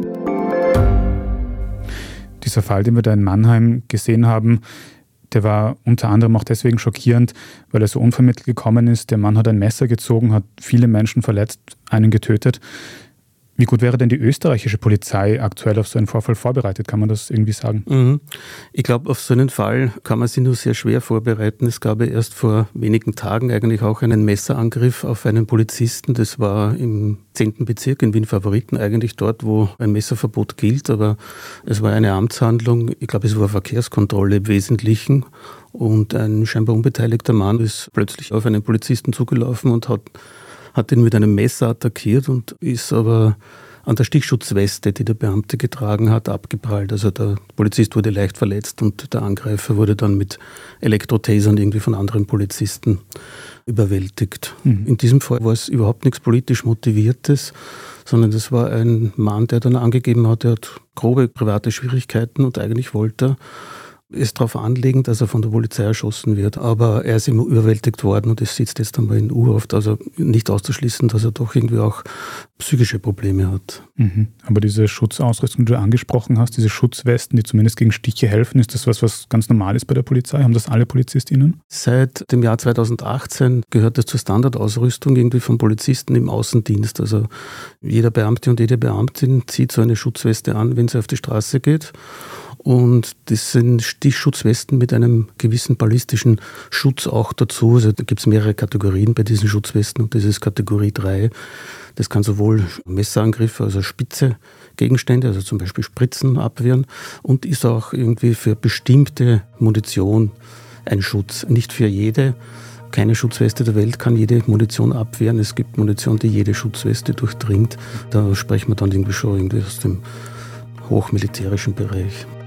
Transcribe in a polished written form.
Dieser Fall, den wir da in Mannheim gesehen haben, der war unter anderem auch deswegen schockierend, weil er so unvermittelt gekommen ist. Der Mann hat ein Messer gezogen, hat viele Menschen verletzt, einen getötet. Wie gut wäre denn die österreichische Polizei aktuell auf so einen Vorfall vorbereitet? Kann man das irgendwie sagen? Ich glaube, auf so einen Fall kann man sich nur sehr schwer vorbereiten. Es gab ja erst vor wenigen Tagen eigentlich auch einen Messerangriff auf einen Polizisten. Das war im 10. Bezirk in Wien-Favoriten, eigentlich dort, wo ein Messerverbot gilt. Aber es war eine Amtshandlung. Ich glaube, es war Verkehrskontrolle im Wesentlichen. Und ein scheinbar unbeteiligter Mann ist plötzlich auf einen Polizisten zugelaufen und hat ihn mit einem Messer attackiert und ist aber an der Stichschutzweste, die der Beamte getragen hat, abgeprallt. Also der Polizist wurde leicht verletzt und der Angreifer wurde dann mit Elektrotasern irgendwie von anderen Polizisten überwältigt. In diesem Fall war es überhaupt nichts politisch Motiviertes, sondern das war ein Mann, der dann angegeben hat, er hat grobe private Schwierigkeiten und eigentlich wollte er es darauf anlegen, dass er von der Polizei erschossen wird. Aber er ist immer überwältigt worden und es sitzt jetzt einmal in U-Haft. Also nicht auszuschließen, dass er doch irgendwie auch psychische Probleme hat. Aber diese Schutzausrüstung, die du angesprochen hast, diese Schutzwesten, die zumindest gegen Stiche helfen, ist das was ganz normal ist bei der Polizei? Haben das alle PolizistInnen? Seit dem Jahr 2018 gehört das zur Standardausrüstung irgendwie von Polizisten im Außendienst. Also jeder Beamte und jede Beamtin zieht so eine Schutzweste an, wenn sie auf die Straße geht. Und das sind Stichschutzwesten mit einem gewissen ballistischen Schutz auch dazu. Also da gibt es mehrere Kategorien bei diesen Schutzwesten und das ist Kategorie 3. Das kann sowohl Messerangriffe, also spitze Gegenstände, also zum Beispiel Spritzen abwehren und ist auch irgendwie für bestimmte Munition ein Schutz. Nicht für jede. Keine Schutzweste der Welt kann jede Munition abwehren. Es gibt Munition, die jede Schutzweste durchdringt. Da sprechen wir dann irgendwie schon aus dem hochmilitärischen Bereich.